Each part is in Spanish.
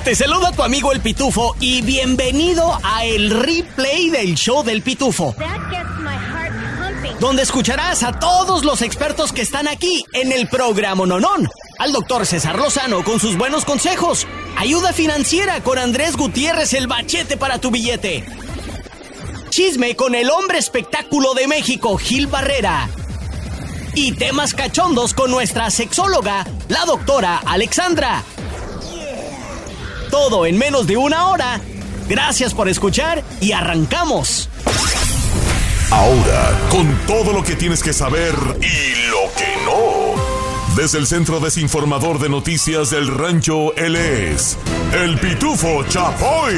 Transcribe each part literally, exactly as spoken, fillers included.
Te saluda tu amigo El Pitufo y bienvenido a el replay del show del Pitufo, donde escucharás a todos los expertos que están aquí en el programa Nonón. Al doctor César Lozano con sus buenos consejos, ayuda financiera con Andrés Gutiérrez, el bachete para tu billete, chisme con el hombre espectáculo de México, Gil Barrera, y temas cachondos con nuestra sexóloga, la doctora Alexandra. Todo en menos de una hora. Gracias por escuchar y arrancamos. Ahora, con todo lo que tienes que saber y lo que no. Desde el Centro Desinformador de Noticias del Rancho, él es El Pitufo Chapoy.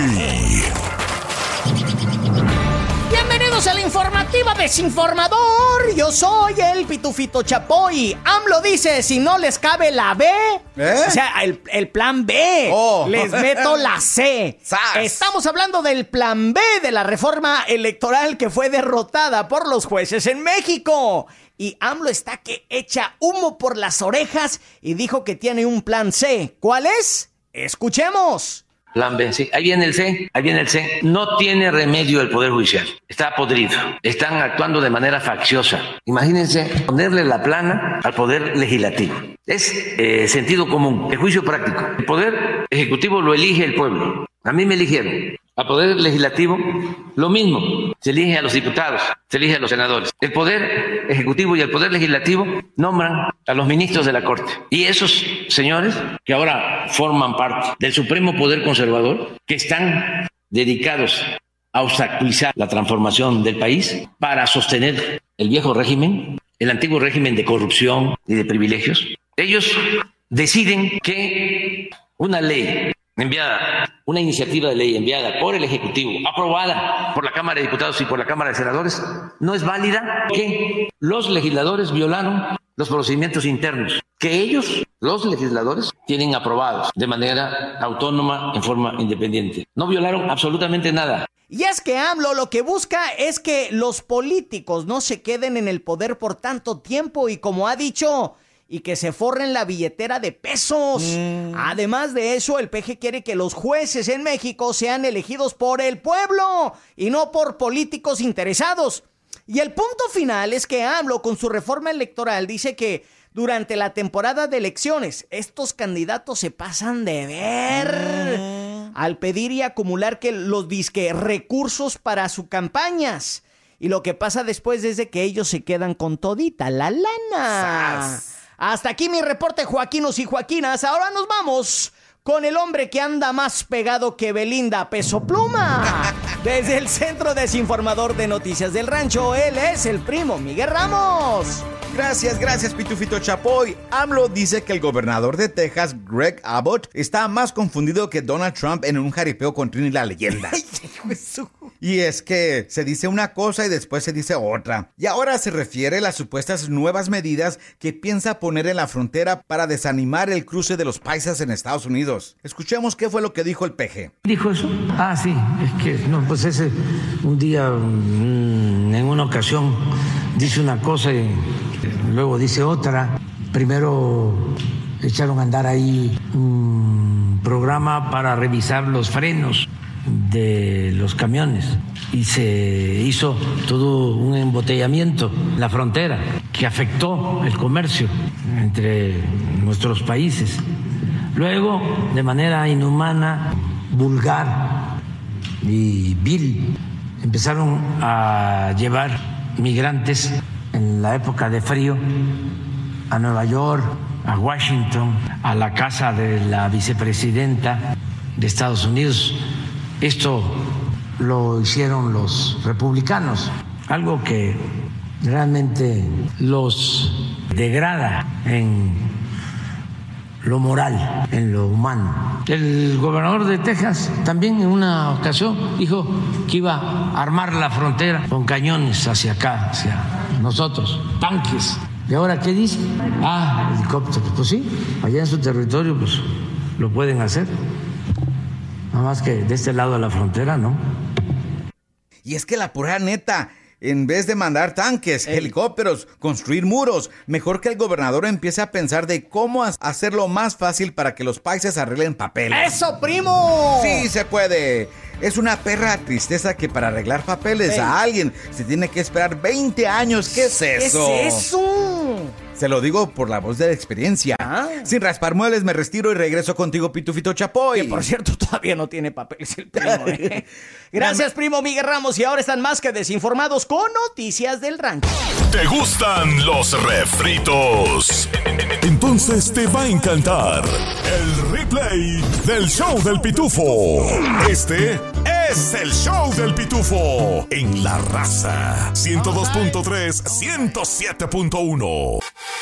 Bienvenidos al informativo desinformador. Yo soy el Pitufito Chapoy. AMLO dice, si no les cabe la B, ¿eh? O sea, el, el plan B, oh. Les meto la C. ¡Sas! Estamos hablando del plan B de la reforma electoral que fue derrotada por los jueces en México. Y AMLO está que echa humo por las orejas y dijo que tiene un plan C. ¿Cuál es? Escuchemos. Plan B, sí. Ahí viene el C, ahí viene el C. No tiene remedio el Poder Judicial. Está podrido. Están actuando de manera facciosa. Imagínense ponerle la plana al Poder Legislativo. Es eh, sentido común, es juicio práctico. El Poder Ejecutivo lo elige el pueblo. A mí me eligieron. Al Poder Legislativo, lo mismo. Se elige a los diputados, se elige a los senadores. El Poder Ejecutivo y el Poder Legislativo nombran a los ministros de la Corte. Y esos señores, que ahora forman parte del Supremo Poder Conservador, que están dedicados a obstaculizar la transformación del país para sostener el viejo régimen, el antiguo régimen de corrupción y de privilegios, ellos deciden que una ley enviada, una iniciativa de ley enviada por el Ejecutivo, aprobada por la Cámara de Diputados y por la Cámara de Senadores, no es válida, que los legisladores violaron los procedimientos internos, que ellos, los legisladores, tienen aprobados de manera autónoma, en forma independiente. No violaron absolutamente nada. Y es que AMLO lo que busca es que los políticos no se queden en el poder por tanto tiempo y, como ha dicho, y que se forren la billetera de pesos. Mm. Además de eso, el P G quiere que los jueces en México sean elegidos por el pueblo y no por políticos interesados. Y el punto final es que AMLO, con su reforma electoral, dice que durante la temporada de elecciones estos candidatos se pasan de ver mm. al pedir y acumular que los disque recursos para sus campañas. Y lo que pasa después es de que ellos se quedan con todita la lana. ¡Sas! Hasta aquí mi reporte, Joaquinos y Joaquinas. Ahora nos vamos con el hombre que anda más pegado que Belinda Peso Pluma. Desde el Centro Desinformador de Noticias del Rancho, él es el primo Miguel Ramos. Gracias, gracias, Pitufito Chapoy. AMLO dice que el gobernador de Texas, Greg Abbott, está más confundido que Donald Trump en un jaripeo con Trini la leyenda. Y es que se dice una cosa y después se dice otra. Y ahora se refiere a las supuestas nuevas medidas que piensa poner en la frontera para desanimar el cruce de los paisas en Estados Unidos. Escuchemos qué fue lo que dijo el P G. ¿Dijo eso? Ah, sí, es que no, pues ese un día, mmm, en una ocasión, dice una cosa y luego dice otra. Primero echaron a andar ahí un programa para revisar los frenos de los camiones y se hizo todo un embotellamiento en la frontera que afectó el comercio entre nuestros países. Luego, de manera inhumana, vulgar y vil, empezaron a llevar migrantes en la época de frío a Nueva York, a Washington, a la casa de la vicepresidenta de Estados Unidos. Esto lo hicieron los republicanos, algo que realmente los degrada en lo moral, en lo humano. El gobernador de Texas también en una ocasión dijo que iba a armar la frontera con cañones hacia acá, hacia nosotros, tanques. ¿Y ahora qué dice? Ah, helicópteros. Pues sí, allá en su territorio pues lo pueden hacer. Nada más que de este lado de la frontera, ¿no? Y es que la pura neta, En vez de mandar tanques, Ey. helicópteros, construir muros, mejor que el gobernador empiece a pensar de cómo hacerlo más fácil para que los países arreglen papeles. ¡Eso, primo! Sí, se puede. Es una perra tristeza que para arreglar papeles Ey. a alguien se tiene que esperar veinte años. ¿Qué es eso? ¿Qué es eso? Se lo digo por la voz de la experiencia. Ah. Sin raspar muebles me retiro y regreso contigo, Pitufito Chapoy. Que por cierto todavía no tiene papeles el primo, ¿eh? Gracias, primo Miguel Ramos. Y ahora están más que desinformados con noticias del rancho. ¿Te gustan los refritos? Entonces te va a encantar el replay del show del Pitufo. Este es el show del Pitufo en La Raza. ciento dos punto tres, ciento siete punto uno.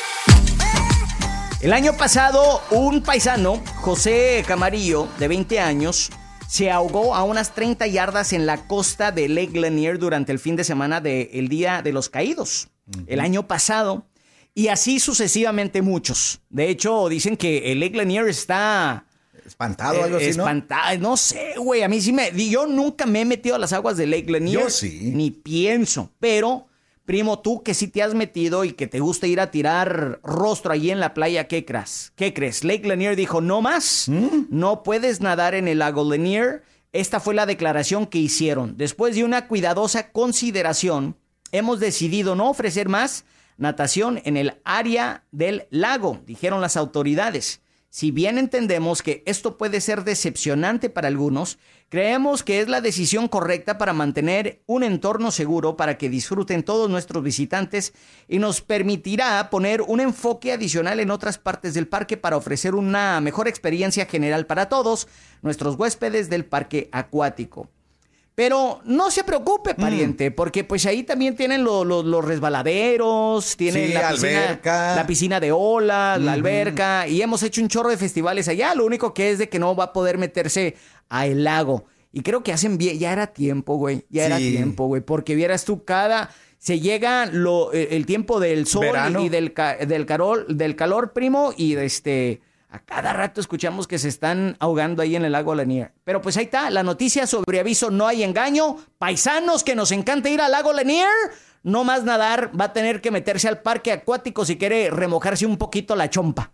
El año pasado, un paisano, José Camarillo, de veinte años, se ahogó a unas treinta yardas en la costa de Lake Lanier durante el fin de semana del Día de los Caídos. Uh-huh. El año pasado, y así sucesivamente muchos. De hecho, dicen que el Lake Lanier está... Espantado o algo así, espantado, ¿no? No sé, güey, a mí sí me... Yo nunca me he metido a las aguas de Lake Lanier. Yo sí. Ni pienso, pero... Primo, tú que sí te has metido y que te gusta ir a tirar rostro allí en la playa, ¿qué crees? ¿Qué crees? Lake Lanier dijo, no más, ¿Mm? no puedes nadar en el lago Lanier. Esta fue la declaración que hicieron. Después de una cuidadosa consideración, hemos decidido no ofrecer más natación en el área del lago, dijeron las autoridades. Si bien entendemos que esto puede ser decepcionante para algunos, creemos que es la decisión correcta para mantener un entorno seguro para que disfruten todos nuestros visitantes y nos permitirá poner un enfoque adicional en otras partes del parque para ofrecer una mejor experiencia general para todos nuestros huéspedes del parque acuático. Pero no se preocupe, pariente, mm. porque pues ahí también tienen lo, lo, los resbaladeros, tienen sí, la, piscina, la piscina de olas, mm. la alberca, y hemos hecho un chorro de festivales allá. Lo único que es de que no va a poder meterse al lago. Y creo que hacen bien, ya era tiempo, güey, ya sí. era tiempo, güey, porque vieras tú cada... Se llega lo, el tiempo del sol Verano. y del, del, calor, del calor, primo, y de este... A cada rato escuchamos que se están ahogando ahí en el lago Lanier. Pero pues ahí está, la noticia sobre aviso, no hay engaño. Paisanos que nos encanta ir al lago Lanier, no más nadar, va a tener que meterse al parque acuático si quiere remojarse un poquito la chompa.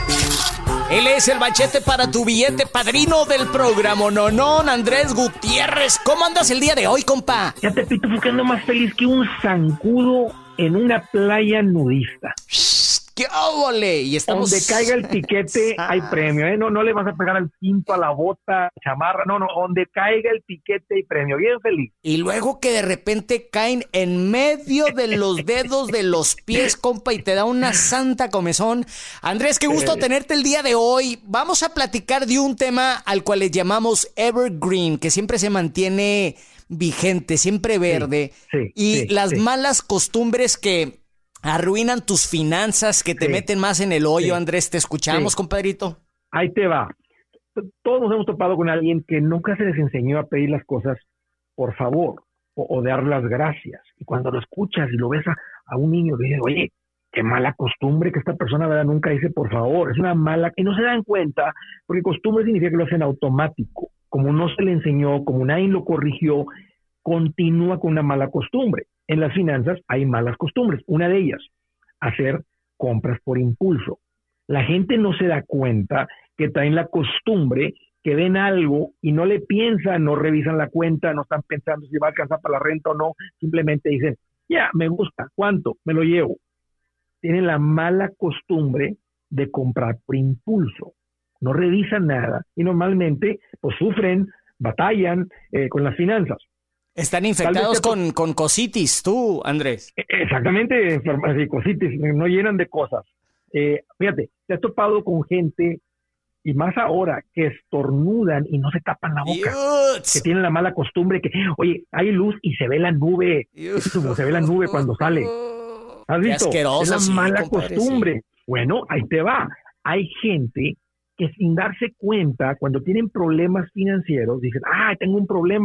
Él es el machete para tu billete, padrino del programa Nonón, Andrés Gutiérrez. ¿Cómo andas el día de hoy, compa? Ya te pito buscando más feliz que un zancudo en una playa nudista. ¡Qué óvole! Y estamos... Donde caiga el piquete hay premio, ¿eh? No, no le vas a pegar al cinto, a la bota, chamarra. No, no, donde caiga el piquete hay premio. Bien feliz. Y luego que de repente caen en medio de los dedos de los pies, compa, y te da una santa comezón. Andrés, qué gusto eh. tenerte el día de hoy. Vamos a platicar de un tema al cual le llamamos Evergreen, que siempre se mantiene vigente, siempre verde. Sí, sí, y sí, las sí. malas costumbres que... arruinan tus finanzas, que te sí, meten más en el hoyo, sí, Andrés. Te escuchamos, sí. compadrito. Ahí te va. Todos nos hemos topado con alguien que nunca se les enseñó a pedir las cosas por favor o, o dar las gracias. Y cuando lo escuchas y lo ves a, a un niño, le dices, oye, qué mala costumbre que esta persona, ¿verdad?, nunca dice por favor. Es una mala... Y no se dan cuenta, porque costumbre significa que lo hacen automático. Como no se le enseñó, como nadie lo corrigió, continúa con una mala costumbre. En las finanzas hay malas costumbres. Una de ellas, hacer compras por impulso. La gente no se da cuenta que traen la costumbre que ven algo y no le piensan, no revisan la cuenta, no están pensando si va a alcanzar para la renta o no. Simplemente dicen, ya, me gusta, ¿cuánto? Me lo llevo. Tienen la mala costumbre de comprar por impulso. No revisan nada y normalmente pues sufren, batallan eh, con las finanzas. Están infectados con, con cositis, tú, Andrés. Exactamente, cositis, no llenan de cosas. Eh, fíjate, te has topado con gente, y más ahora, que estornudan y no se tapan la boca. Yuts. Que tienen la mala costumbre que, oye, hay luz y se ve la nube. Como se ve la nube cuando sale. ¿Has visto? Es la mala sí, costumbre. Sí. Bueno, ahí te va. Hay gente que sin darse cuenta, cuando tienen problemas financieros, dicen, ah, tengo un problema.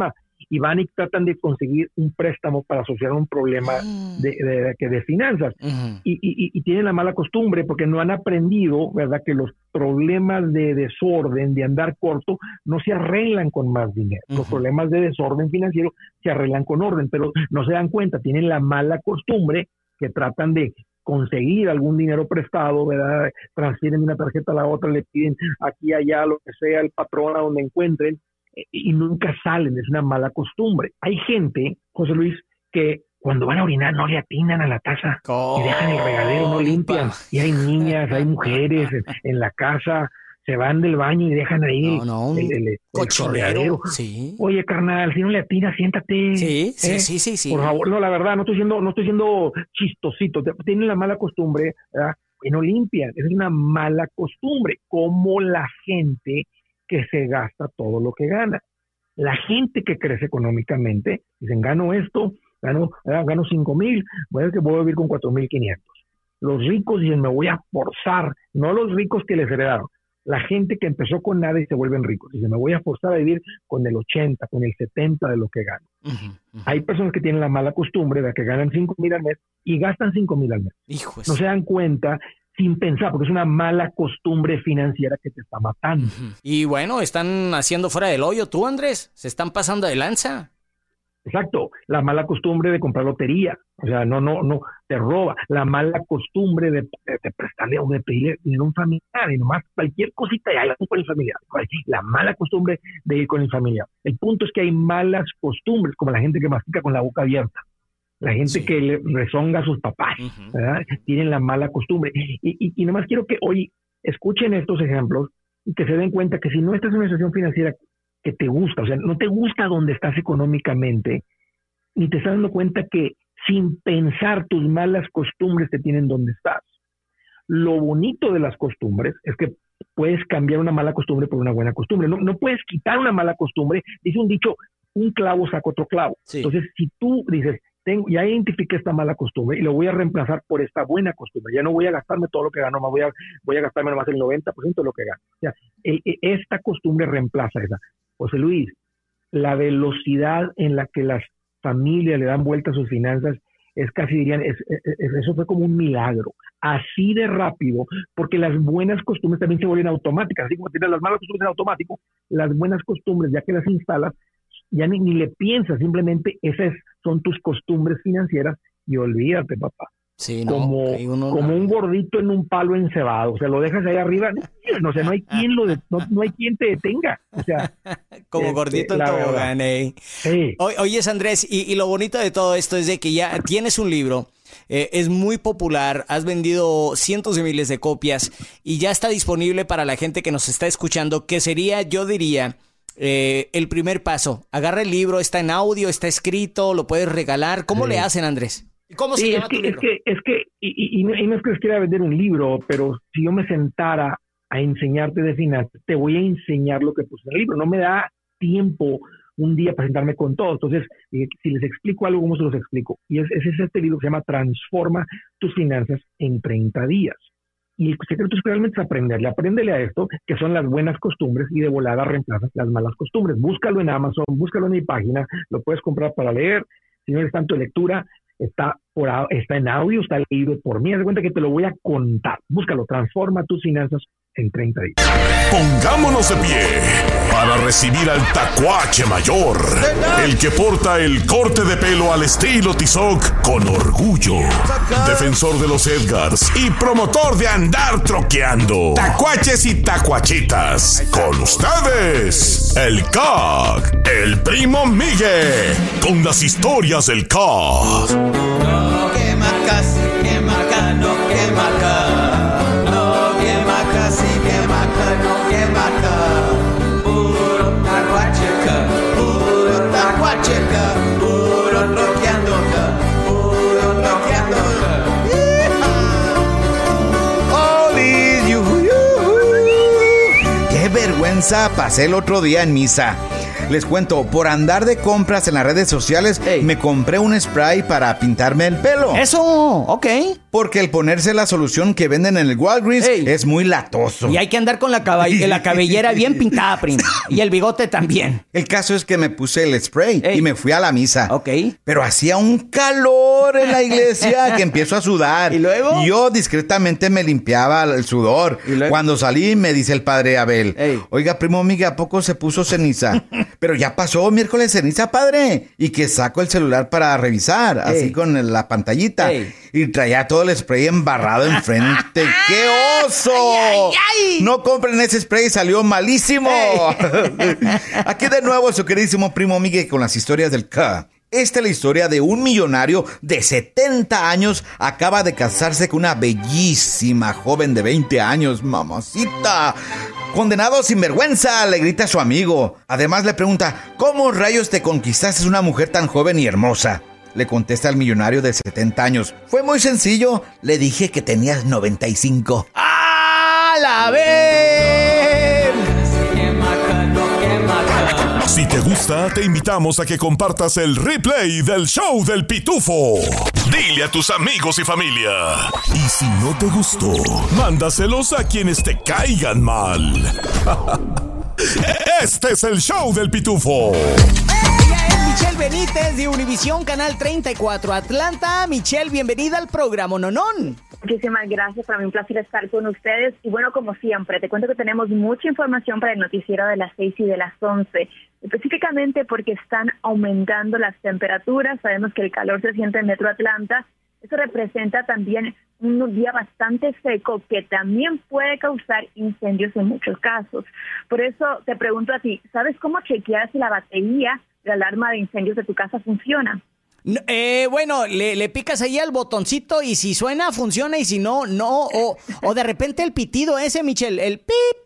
y van y tratan de conseguir un préstamo para solucionar un problema de, de, de, de finanzas. Uh-huh. y, y, y tienen la mala costumbre porque no han aprendido, ¿verdad?, que los problemas de desorden, de andar corto, no se arreglan con más dinero. Uh-huh. Los problemas de desorden financiero se arreglan con orden, pero no se dan cuenta, tienen la mala costumbre que tratan de conseguir algún dinero prestado, ¿verdad? Transfieren de una tarjeta a la otra, le piden aquí, allá, lo que sea, el patrón a donde encuentren, y nunca salen. Es una mala costumbre. Hay gente, José Luis, que cuando van a orinar no le atinan a la taza oh, y dejan el regadero, no limpian. Y hay niñas, hay mujeres en, en la casa, se van del baño y dejan ahí no, no, el, el, el, el chorreadero. Sí. Oye, carnal, si no le atinas, siéntate. Sí, sí, ¿eh? sí, sí, sí. Por favor, no, la verdad, no estoy siendo, no estoy siendo chistosito. Tienen la mala costumbre, ¿verdad?, que no limpian. Esa es una mala costumbre, como la gente que se gasta todo lo que gana. La gente que crece económicamente, dicen, gano esto, gano, gano cinco mil, voy a que voy a vivir con cuatro mil quinientos. Los ricos dicen, me voy a forzar, no los ricos que les heredaron, la gente que empezó con nada y se vuelven ricos. Dicen, me voy a forzar a vivir con el ochenta, con el setenta de lo que gano. Uh-huh, uh-huh. Hay personas que tienen la mala costumbre de que ganan cinco mil al mes y gastan cinco mil al mes. Hijos. No se dan cuenta sin pensar, porque es una mala costumbre financiera que te está matando. Uh-huh. Y bueno, están haciendo fuera del hoyo tú, Andrés, se están pasando de lanza. Exacto, la mala costumbre de comprar lotería, o sea, no, no, no, te roba. La mala costumbre de, de, de prestarle o de pedirle dinero a un familiar, y nomás cualquier cosita ya la con el familiar. La mala costumbre de ir con el familiar. El punto es que hay malas costumbres, como la gente que mastica con la boca abierta. La gente sí. que le rezonga a sus papás, uh-huh. ¿verdad? Tienen la mala costumbre. Y, y, y nomás quiero que hoy escuchen estos ejemplos y que se den cuenta que si no estás en una situación financiera que te gusta, o sea, no te gusta donde estás económicamente, ni te estás dando cuenta que sin pensar tus malas costumbres te tienen donde estás. Lo bonito de las costumbres es que puedes cambiar una mala costumbre por una buena costumbre. No, no puedes quitar una mala costumbre. Dice un dicho, un clavo saca otro clavo. Sí. Entonces, si tú dices, Tengo, ya identifiqué esta mala costumbre y lo voy a reemplazar por esta buena costumbre. Ya no voy a gastarme todo lo que gano, más voy a, voy a gastarme nomás el noventa por ciento de lo que gano. O sea, el, esta costumbre reemplaza esa. José Luis, la velocidad en la que las familias le dan vuelta a sus finanzas es casi, dirían, es, es, es, eso fue como un milagro. Así de rápido, porque las buenas costumbres también se vuelven automáticas. Así como tienes las malas costumbres en automático, las buenas costumbres, ya que las instalas, ya ni, ni le piensas, simplemente esas son tus costumbres financieras y olvídate, papá. Sí, no, como, uno, como no. un gordito en un palo encebado, o sea, lo dejas ahí arriba, no, o sea, no hay quien lo de, no, no hay quien te detenga, o sea, como este, gordito en tobogán, eh. Sí. O, oyes, Andrés, y, y lo bonito de todo esto es de que ya tienes un libro, eh, es muy popular, has vendido cientos de miles de copias y ya está disponible para la gente que nos está escuchando, que sería, yo diría, Eh, el primer paso. Agarra el libro, está en audio, está escrito, lo puedes regalar. ¿Cómo sí. le hacen, Andrés? ¿Cómo se sí, llama es que, tu libro? Es que, es que y, y, y, no, y no es que les quiera vender un libro, pero si yo me sentara a enseñarte de finanzas, te voy a enseñar lo que puse en el libro. No me da tiempo un día para sentarme con todo. Entonces, eh, si les explico algo, ¿cómo se los explico? Y es, es este libro que se llama Transforma tus finanzas en treinta días. Y el secreto es realmente aprenderle, apréndele a esto, que son las buenas costumbres, y de volada reemplazas las malas costumbres. Búscalo en Amazon, búscalo en mi página, lo puedes comprar para leer. Si no eres tanto de lectura, está, por, está en audio, está leído por mí. Haz de cuenta que te lo voy a contar. Búscalo, Transforma tus finanzas en treinta días. Pongámonos de pie para recibir al tacuache mayor, el que porta el corte de pelo al estilo Tizoc con orgullo, defensor de los Edgars y promotor de andar troqueando. Tacuaches y tacuachitas, con ustedes, el C A G, el primo Miguel, con las historias del C A G. No quema casi, quema acá, no quema acá. Sí, quema acá, no quema acá. Puro tacuacheca, puro tacuacheca, puro troqueando acá, puro troqueando acá. ¡Oli, yuhu, yuhu! ¡Qué vergüenza pasé el otro día en misa! Les cuento, por andar de compras en las redes sociales, hey. me compré un spray para pintarme el pelo. Eso, ok. porque el ponerse la solución que venden en el Walgreens Ey. es muy latoso. Y hay que andar con la, caba- la cabellera bien pintada, primo. Y el bigote también. El caso es que me puse el spray Ey. y me fui a la misa. Ok. Pero hacía un calor en la iglesia que empiezo a sudar. ¿Y luego? Y yo discretamente me limpiaba el sudor. ¿Y luego? Cuando salí me dice el padre Abel, Ey. oiga, primo, amiga, ¿a poco se puso ceniza? Pero ya pasó miércoles ceniza, padre. Y que saco el celular para revisar, Ey. así con la pantallita. Ey. Y traía todo el spray embarrado enfrente. ¡Qué oso! Ay, ay, ay. No compren ese spray, salió malísimo. Aquí de nuevo su queridísimo primo Miguel con las historias del K. Esta es la historia de un millonario de setenta años. Acaba de casarse con una bellísima joven de veinte años. ¡Mamacita! Condenado sin vergüenza, le grita a su amigo. Además le pregunta, ¿cómo rayos te conquistaste una mujer tan joven y hermosa? Le contesta al millonario de setenta años. Fue muy sencillo, le dije que tenías noventa y cinco. ¡A la vez! Si te gusta, te invitamos a que compartas el replay del show del Pitufo. Dile a tus amigos y familia. Y si no te gustó, mándaselos a quienes te caigan mal. Este es el show del Pitufo. Ella es Michelle Benítez de Univisión Canal treinta y cuatro Atlanta. Michelle, bienvenida al programa Nonón. Muchísimas gracias, para mí un placer estar con ustedes. Y bueno, como siempre, te cuento que tenemos mucha información para el noticiero de las seis y de las once, específicamente porque están aumentando las temperaturas. Sabemos que el calor se siente en Metro Atlanta. Eso representa también un día bastante seco que también puede causar incendios en muchos casos. Por eso te pregunto a ti, ¿sabes cómo chequear si la batería de alarma de incendios de tu casa funciona? No, eh, bueno, le, le picas ahí al botoncito y si suena, funciona, y si no, no. O, o de repente el pitido ese, Michelle, el pip,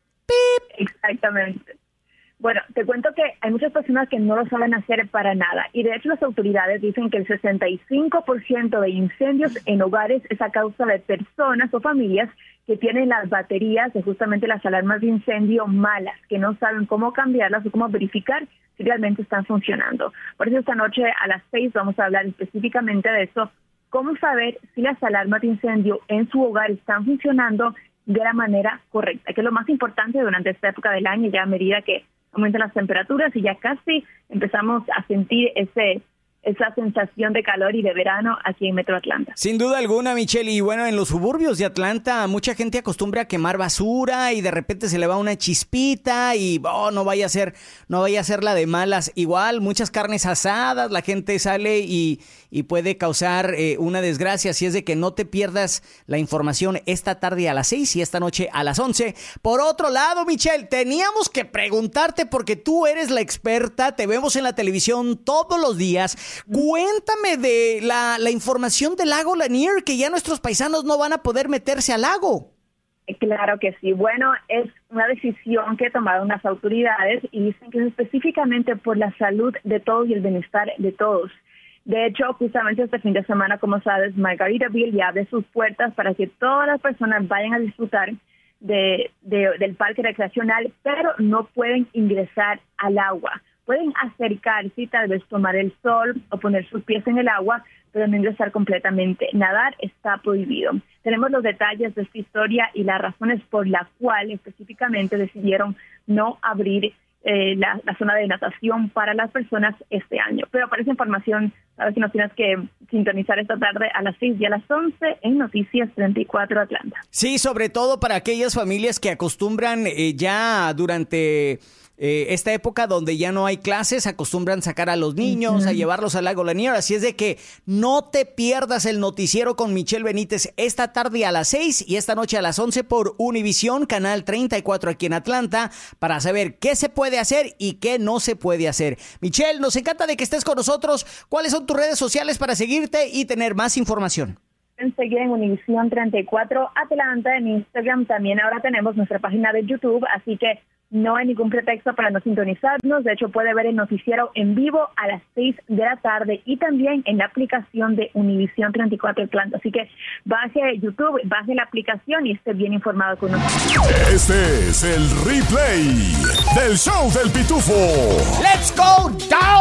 pip. Exactamente. Bueno, te cuento que hay muchas personas que no lo saben hacer para nada. Y de hecho las autoridades dicen que el sesenta y cinco por ciento de incendios en hogares es a causa de personas o familias que tienen las baterías de justamente las alarmas de incendio malas, que no saben cómo cambiarlas o cómo verificar si realmente están funcionando. Por eso esta noche a las seis vamos a hablar específicamente de eso, cómo saber si las alarmas de incendio en su hogar están funcionando de la manera correcta, que es lo más importante durante esta época del año, ya a medida que aumentan las temperaturas y ya casi empezamos a sentir ese esa sensación de calor y de verano aquí en Metro Atlanta. Sin duda alguna, Michelle, y bueno, en los suburbios de Atlanta mucha gente acostumbra a quemar basura y de repente se le va una chispita y oh, no vaya a ser, no vaya a ser la de malas. Igual, muchas carnes asadas, la gente sale y, y puede causar eh, una desgracia, así es de que no te pierdas la información esta tarde a las seis y esta noche a las once. Por otro lado, Michelle, teníamos que preguntarte porque tú eres la experta, te vemos en la televisión todos los días. Cuéntame de la, la información del lago Lanier, que ya nuestros paisanos no van a poder meterse al lago. Claro que sí. Bueno, es una decisión que tomaron las autoridades y dicen que es específicamente por la salud de todos y el bienestar de todos. De hecho, justamente este fin de semana, como sabes, Margaritaville ya abre sus puertas para que todas las personas vayan a disfrutar de, de, del parque recreacional, pero no pueden ingresar al agua. Pueden acercarse y tal vez tomar el sol o poner sus pies en el agua, pero no ingresar completamente. Nadar está prohibido. Tenemos los detalles de esta historia y las razones por las cuales específicamente decidieron no abrir eh, la, la zona de natación para las personas este año. Pero para esa información, sabes que nos tienes que sintonizar esta tarde a las seis y a las once en Noticias treinta y cuatro Atlanta. Sí, sobre todo para aquellas familias que acostumbran eh, ya durante... Eh, esta época donde ya no hay clases, acostumbran sacar a los niños, uh-huh. a llevarlos al lago Lanier, así es de que no te pierdas el noticiero con Michelle Benítez esta tarde a las seis y esta noche a las once por Univisión Canal treinta y cuatro aquí en Atlanta para saber qué se puede hacer y qué no se puede hacer. Michelle, nos encanta de que estés con nosotros. ¿Cuáles son tus redes sociales para seguirte y tener más información? Pueden seguir en Univisión treinta y cuatro Atlanta en Instagram. También ahora tenemos nuestra página de YouTube, así que no hay ningún pretexto para no sintonizarnos. De hecho, puede ver el noticiero en vivo a las seis de la tarde y también en la aplicación de Univisión treinta y cuatro Atlanta. Así que baje YouTube, baje la aplicación y esté bien informado con nosotros. Este es el replay del show del Pitufo. ¡Let's go,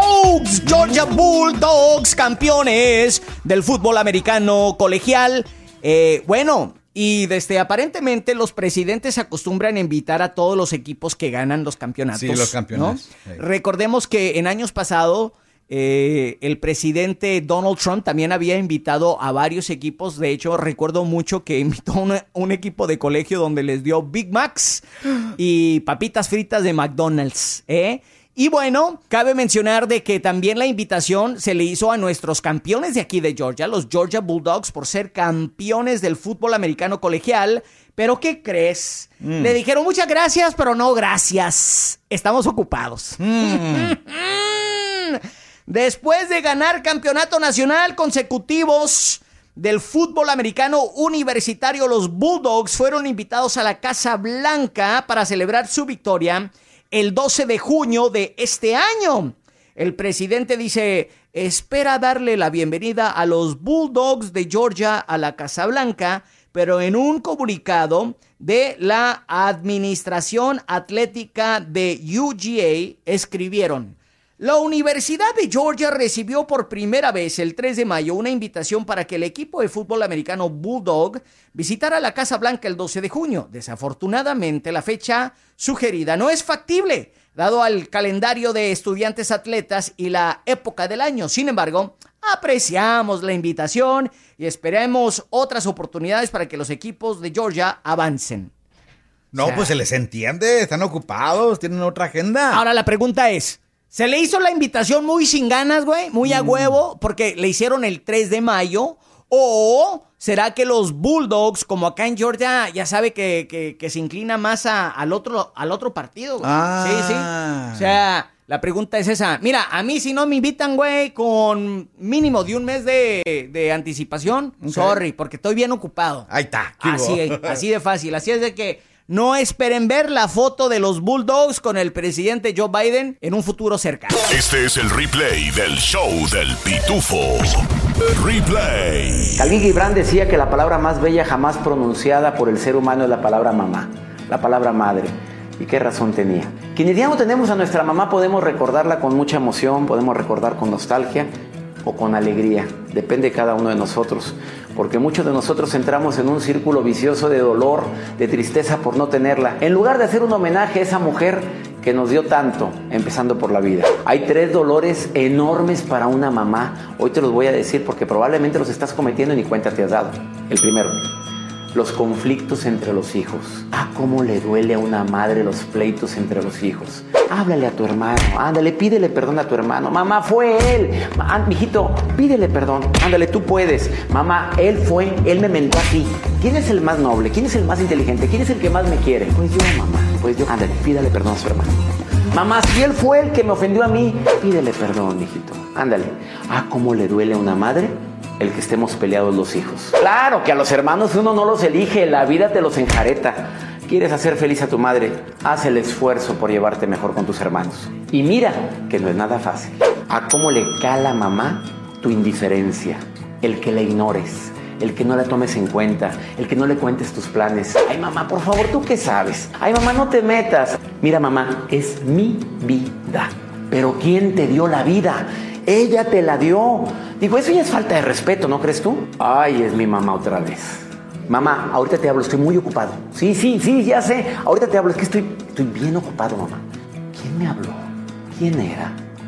Dogs! Georgia Bulldogs, campeones del fútbol americano colegial. Eh, bueno, y desde aparentemente los presidentes acostumbran a invitar a todos los equipos que ganan los campeonatos. Sí, los campeones. ¿no? Sí. Recordemos que en años pasados eh, el presidente Donald Trump también había invitado a varios equipos. De hecho, recuerdo mucho que invitó a una- un equipo de colegio donde les dio Big Macs y papitas fritas de McDonald's, ¿eh? Y bueno, cabe mencionar de que también la invitación se le hizo a nuestros campeones de aquí de Georgia, los Georgia Bulldogs, por ser campeones del fútbol americano colegial. Pero ¿qué crees? Mm. Le dijeron muchas gracias, pero no gracias. Estamos ocupados. Mm. Después de ganar campeonato nacional consecutivos del fútbol americano universitario, los Bulldogs fueron invitados a la Casa Blanca para celebrar su victoria el doce de junio de este año. El presidente dice, espera darle la bienvenida a los Bulldogs de Georgia a la Casa Blanca, pero en un comunicado de la Administración Atlética de U G A escribieron: la Universidad de Georgia recibió por primera vez el tres de mayo una invitación para que el equipo de fútbol americano Bulldog visitara la Casa Blanca el doce de junio. Desafortunadamente, la fecha sugerida no es factible, dado al calendario de estudiantes atletas y la época del año. Sin embargo, apreciamos la invitación y esperemos otras oportunidades para que los equipos de Georgia avancen. No, O sea, pues se les entiende, están ocupados, tienen otra agenda. Ahora la pregunta es, ¿se le hizo la invitación muy sin ganas, güey? Muy a huevo, porque le hicieron el tres de mayo. ¿O será que los Bulldogs, como acá en Georgia, ya sabe que, que, que se inclina más a- al, otro, al otro partido, güey? Ah. Sí, sí. O sea, la pregunta es esa. Mira, a mí si no me invitan, güey, con mínimo de un mes de, de anticipación, Ok. sorry, porque estoy bien ocupado. Ahí está. ¿qué Así, hubo? así de fácil. Así es de que no esperen ver la foto de los Bulldogs con el presidente Joe Biden en un futuro cercano. Este es el replay del show del Pitufo. Replay. Khalil Gibran decía que la palabra más bella jamás pronunciada por el ser humano es la palabra mamá, la palabra madre. ¿Y qué razón tenía? Quienes ya no tenemos a nuestra mamá podemos recordarla con mucha emoción, podemos recordar con nostalgia o con alegría. Depende de cada uno de nosotros, porque muchos de nosotros entramos en un círculo vicioso de dolor, de tristeza por no tenerla, en lugar de hacer un homenaje a esa mujer que nos dio tanto, empezando por la vida. Hay tres dolores enormes para una mamá. Hoy te los voy a decir porque probablemente los estás cometiendo y ni cuenta te has dado. El primero, los conflictos entre los hijos. Ah, cómo le duele a una madre los pleitos entre los hijos. Háblale a tu hermano, ándale, pídele perdón a tu hermano. Mamá, fue él. Ma- mijito, pídele perdón. Ándale, tú puedes. Mamá, él fue, él me mentó a ti. ¿Quién es el más noble? ¿Quién es el más inteligente? ¿Quién es el que más me quiere? Pues yo, mamá. Pues yo. Ándale, pídale perdón a su hermano. Mamá, si él fue el que me ofendió a mí, pídele perdón, mijito. Ándale. Ah, cómo le duele a una madre el que estemos peleados los hijos. Claro que a los hermanos uno no los elige, la vida te los enjareta. ¿Quieres hacer feliz a tu madre? Haz el esfuerzo por llevarte mejor con tus hermanos. Y mira que no es nada fácil. A cómo le cala, mamá, tu indiferencia, el que la ignores, el que no la tomes en cuenta, el que no le cuentes tus planes. Ay, mamá, por favor, ¿tú qué sabes? Ay, mamá, no te metas. Mira, mamá, es mi vida. Pero ¿quién te dio la vida? Ella te la dio. Digo, eso ya es falta de respeto, ¿no crees tú? Ay, es mi mamá otra vez. Mamá, ahorita te hablo, estoy muy ocupado. Sí, sí, sí, ya sé. Ahorita te hablo, es que estoy, estoy bien ocupado, mamá. ¿Quién me habló? ¿Quién era?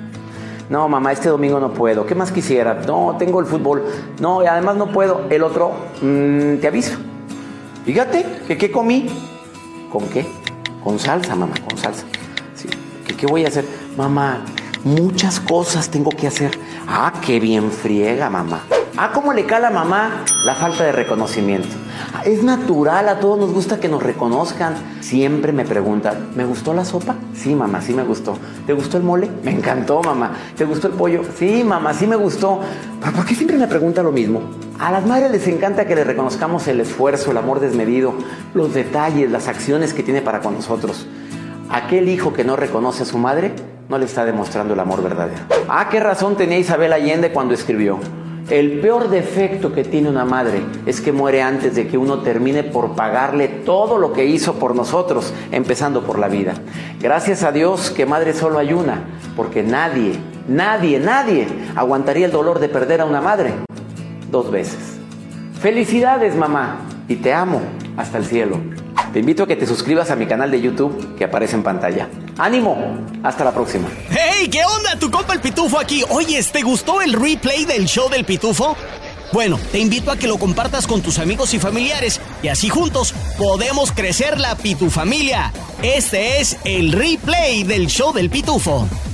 No, mamá, este domingo no puedo. ¿Qué más quisiera? No, tengo el fútbol. No, y además no puedo. El otro, mmm, te aviso. Fíjate, que qué comí. ¿Con qué? Con salsa, mamá, con salsa. Sí. ¿Qué, qué voy a hacer? Mamá, muchas cosas tengo que hacer. Ah, qué bien friega, mamá. Ah, cómo le cala a mamá la falta de reconocimiento. Ah, es natural, a todos nos gusta que nos reconozcan. Siempre me preguntan, ¿me gustó la sopa? Sí, mamá, sí me gustó. ¿Te gustó el mole? Me encantó, mamá. ¿Te gustó el pollo? Sí, mamá, sí me gustó. ¿Pero por qué siempre me pregunta lo mismo? A las madres les encanta que les reconozcamos el esfuerzo, el amor desmedido, los detalles, las acciones que tiene para con nosotros. Aquel hijo que no reconoce a su madre no le está demostrando el amor verdadero. Ah, qué razón tenía Isabel Allende cuando escribió: el peor defecto que tiene una madre es que muere antes de que uno termine por pagarle todo lo que hizo por nosotros, empezando por la vida. Gracias a Dios que madre solo hay una, porque nadie, nadie, nadie aguantaría el dolor de perder a una madre dos veces. Felicidades, mamá, y te amo hasta el cielo. Te invito a que te suscribas a mi canal de YouTube que aparece en pantalla. ¡Ánimo! Hasta la próxima. ¡Hey! ¿Qué onda? Tu compa el Pitufo aquí. Oye, ¿te gustó el replay del show del Pitufo? Bueno, te invito a que lo compartas con tus amigos y familiares y así juntos podemos crecer la Pitufamilia. Este es el replay del show del Pitufo.